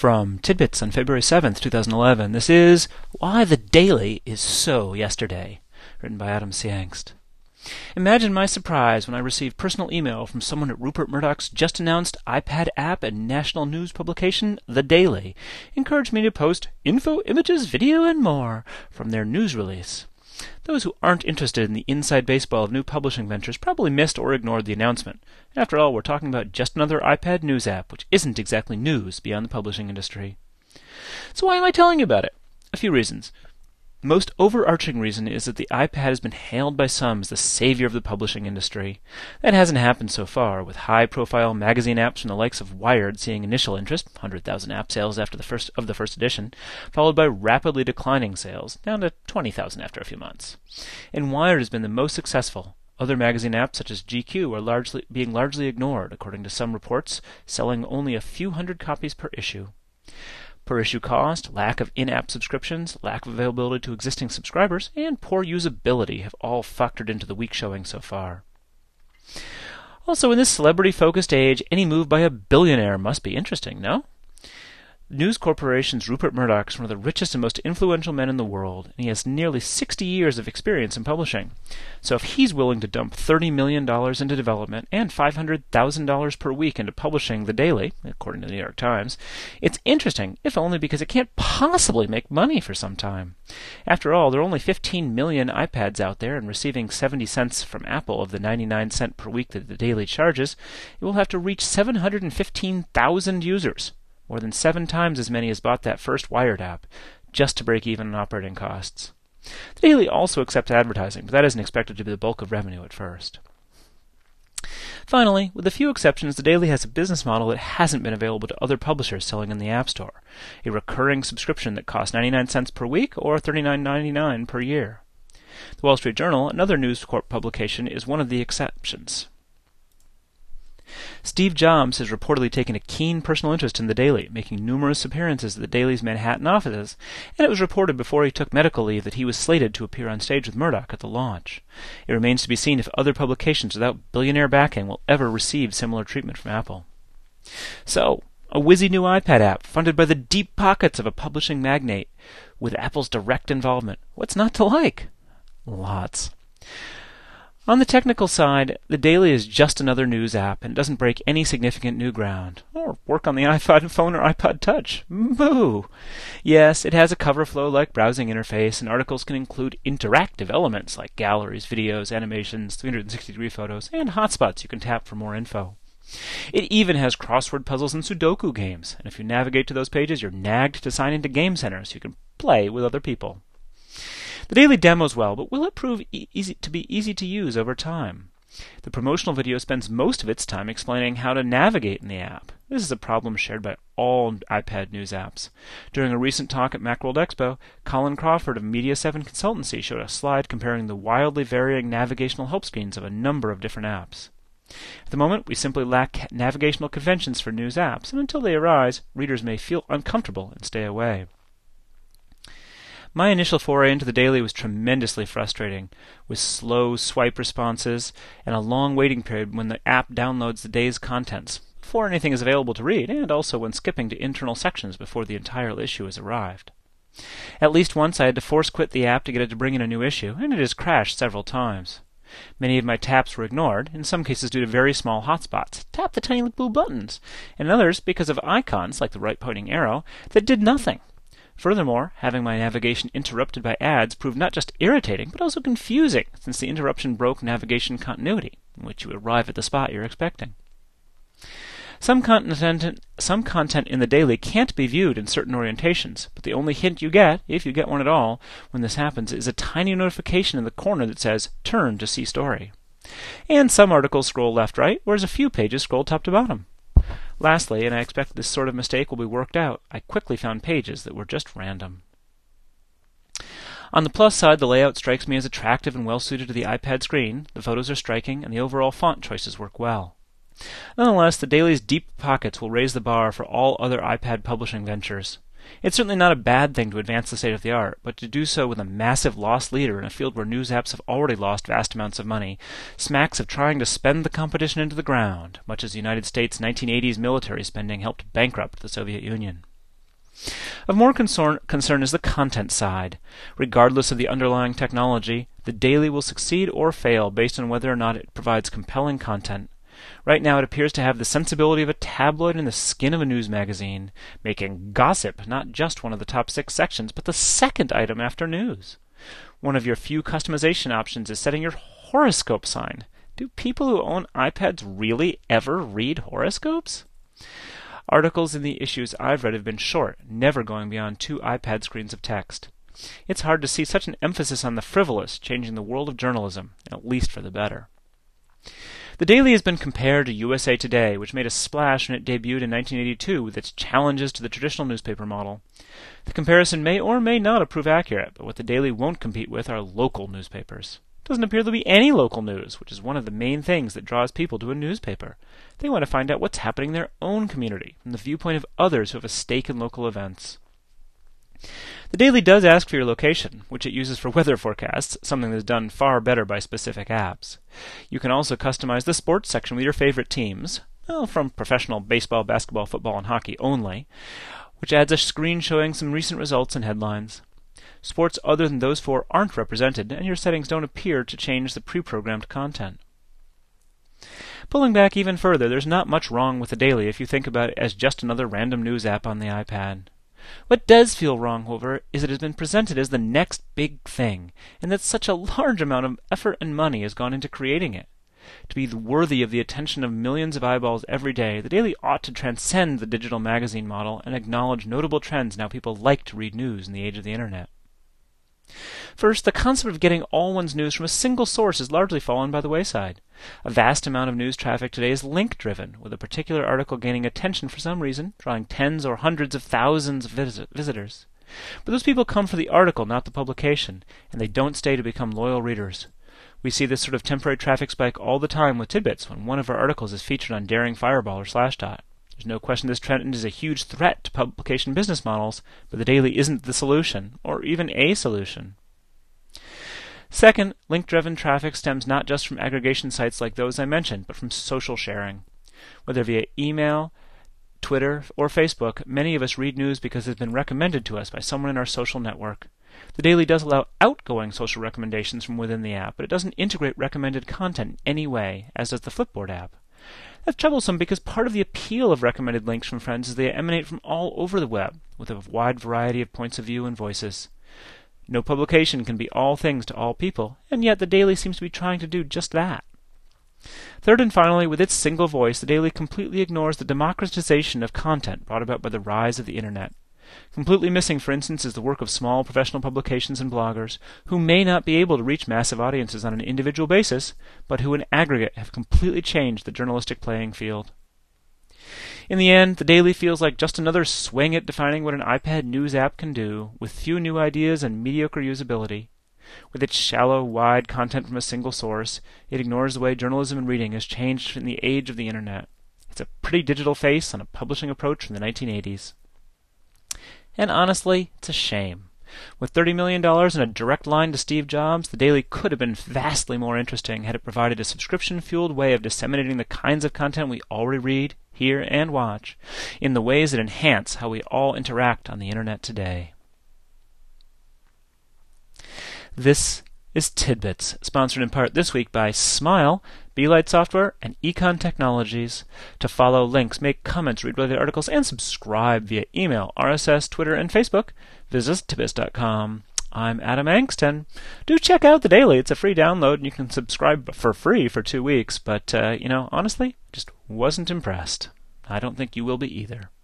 From Tidbits on February 7th, 2011, this is Why the Daily is So Yesterday, written by Adam C. Angst. Imagine my surprise when I received personal email from someone at Rupert Murdoch's just-announced iPad app and national news publication, The Daily, encouraged me to post info, images, video, and more from their news release. Those who aren't interested in the inside baseball of new publishing ventures probably missed or ignored the announcement. After all, we're talking about just another iPad news app, which isn't exactly news beyond the publishing industry. So why am I telling you about it? A few reasons. The most overarching reason is that the iPad has been hailed by some as the savior of the publishing industry. That hasn't happened so far, with high-profile magazine apps from the likes of Wired seeing initial interest, 100,000 app sales after the first edition, followed by rapidly declining sales, down to 20,000 after a few months. And Wired has been the most successful. Other magazine apps such as GQ are being largely ignored, according to some reports, selling only a few hundred copies per issue. Per-issue cost, lack of in-app subscriptions, lack of availability to existing subscribers, and poor usability have all factored into the weak showing so far. Also, in this celebrity-focused age, any move by a billionaire must be interesting, no? News Corporation's Rupert Murdoch is one of the richest and most influential men in the world, and he has nearly 60 years of experience in publishing. So if he's willing to dump $30 million into development and $500,000 per week into publishing The Daily, according to the New York Times, it's interesting, if only because it can't possibly make money for some time. After all, there are only 15 million iPads out there, and receiving 70 cents from Apple of the 99-cent per week that The Daily charges, it will have to reach 715,000 users. More than 7 times as many as bought that first Wired app, just to break even on operating costs. The Daily also accepts advertising, but that isn't expected to be the bulk of revenue at first. Finally, with a few exceptions, The Daily has a business model that hasn't been available to other publishers selling in the App Store, a recurring subscription that costs 99 cents per week or $39.99 per year. The Wall Street Journal, another News Corp publication, is one of the exceptions. Steve Jobs has reportedly taken a keen personal interest in The Daily, making numerous appearances at The Daily's Manhattan offices, and it was reported before he took medical leave that he was slated to appear on stage with Murdoch at the launch. It remains to be seen if other publications without billionaire backing will ever receive similar treatment from Apple. So, a whizzy new iPad app funded by the deep pockets of a publishing magnate, with Apple's direct involvement. What's not to like? Lots. On the technical side, The Daily is just another news app and doesn't break any significant new ground, or work on the iPhone or iPod Touch. Moo! Yes, it has a cover flow-like browsing interface, and articles can include interactive elements like galleries, videos, animations, 360-degree photos, and hotspots you can tap for more info. It even has crossword puzzles and Sudoku games, and if you navigate to those pages, you're nagged to sign into Game Center so you can play with other people. The Daily demos well, but will it prove easy to use over time? The promotional video spends most of its time explaining how to navigate in the app. This is a problem shared by all iPad news apps. During a recent talk at Macworld Expo, Colin Crawford of Media7 Consultancy showed a slide comparing the wildly varying navigational help screens of a number of different apps. At the moment, we simply lack navigational conventions for news apps, and until they arise, readers may feel uncomfortable and stay away. My initial foray into The Daily was tremendously frustrating, with slow swipe responses and a long waiting period when the app downloads the day's contents, before anything is available to read, and also when skipping to internal sections before the entire issue has arrived. At least once I had to force quit the app to get it to bring in a new issue, and it has crashed several times. Many of my taps were ignored, in some cases due to very small hotspots. Tap the tiny blue buttons, and others because of icons, like the right-pointing arrow, that did nothing. Furthermore, having my navigation interrupted by ads proved not just irritating, but also confusing, since the interruption broke navigation continuity, in which you arrive at the spot you're expecting. Some content in The Daily can't be viewed in certain orientations, but the only hint you get, if you get one at all, when this happens is a tiny notification in the corner that says, "Turn to see story." And some articles scroll left-right, whereas a few pages scroll top to bottom. Lastly, and I expect this sort of mistake will be worked out, I quickly found pages that were just random. On the plus side, the layout strikes me as attractive and well-suited to the iPad screen, the photos are striking, and the overall font choices work well. Nonetheless, The Daily's deep pockets will raise the bar for all other iPad publishing ventures. It's certainly not a bad thing to advance the state of the art, but to do so with a massive loss leader in a field where news apps have already lost vast amounts of money smacks of trying to spend the competition into the ground, much as the United States' 1980s military spending helped bankrupt the Soviet Union. Of more concern is the content side. Regardless of the underlying technology, the Daily will succeed or fail based on whether or not it provides compelling content. Right now it appears to have the sensibility of a tabloid and the skin of a news magazine, making gossip not just one of the top 6 sections, but the second item after news. One of your few customization options is setting your horoscope sign. Do people who own iPads really ever read horoscopes? Articles in the issues I've read have been short, never going beyond 2 iPad screens of text. It's hard to see such an emphasis on the frivolous changing the world of journalism, at least for the better. The Daily has been compared to USA Today, which made a splash when it debuted in 1982 with its challenges to the traditional newspaper model. The comparison may or may not prove accurate, but what the Daily won't compete with are local newspapers. It doesn't appear there'll be any local news, which is one of the main things that draws people to a newspaper. They want to find out what's happening in their own community, from the viewpoint of others who have a stake in local events. The Daily does ask for your location, which it uses for weather forecasts, something that's done far better by specific apps. You can also customize the sports section with your favorite teams, from professional baseball, basketball, football, and hockey only, which adds a screen showing some recent results and headlines. Sports other than those 4 aren't represented, and your settings don't appear to change the pre-programmed content. Pulling back even further, there's not much wrong with the Daily if you think about it as just another random news app on the iPad. What does feel wrong, however, is it has been presented as the next big thing, and that such a large amount of effort and money has gone into creating it. To be worthy of the attention of millions of eyeballs every day, the Daily ought to transcend the digital magazine model and acknowledge notable trends in how people like to read news in the age of the Internet. First, the concept of getting all one's news from a single source has largely fallen by the wayside. A vast amount of news traffic today is link-driven, with a particular article gaining attention for some reason, drawing tens or hundreds of thousands of visitors. But those people come for the article, not the publication, and they don't stay to become loyal readers. We see this sort of temporary traffic spike all the time with tidbits when one of our articles is featured on Daring Fireball or Slashdot. There's no question this trend is a huge threat to publication business models, but the Daily isn't the solution, or even a solution. Second, link-driven traffic stems not just from aggregation sites like those I mentioned, but from social sharing. Whether via email, Twitter, or Facebook, many of us read news because it's been recommended to us by someone in our social network. The Daily does allow outgoing social recommendations from within the app, but it doesn't integrate recommended content in any way, as does the Flipboard app. That's troublesome because part of the appeal of recommended links from friends is they emanate from all over the web, with a wide variety of points of view and voices. No publication can be all things to all people, and yet the Daily seems to be trying to do just that. Third and finally, with its single voice, the Daily completely ignores the democratization of content brought about by the rise of the Internet. Completely missing, for instance, is the work of small professional publications and bloggers, who may not be able to reach massive audiences on an individual basis, but who in aggregate have completely changed the journalistic playing field. In the end, the Daily feels like just another swing at defining what an iPad news app can do, with few new ideas and mediocre usability. With its shallow, wide content from a single source, it ignores the way journalism and reading has changed in the age of the Internet. It's a pretty digital face on a publishing approach from the 1980s. And honestly, it's a shame. With $30 million and a direct line to Steve Jobs, the Daily could have been vastly more interesting had it provided a subscription-fueled way of disseminating the kinds of content we already read, hear, and watch, in the ways that enhance how we all interact on the Internet today. This is Tidbits, sponsored in part this week by Smile, Beelight Software, and Econ Technologies. To follow links, make comments, read related articles, and subscribe via email, RSS, Twitter, and Facebook, visit tidbits.com. I'm Adam Angston. Do check out the Daily. It's a free download, and you can subscribe for free for 2 weeks. But, honestly, just wasn't impressed. I don't think you will be either.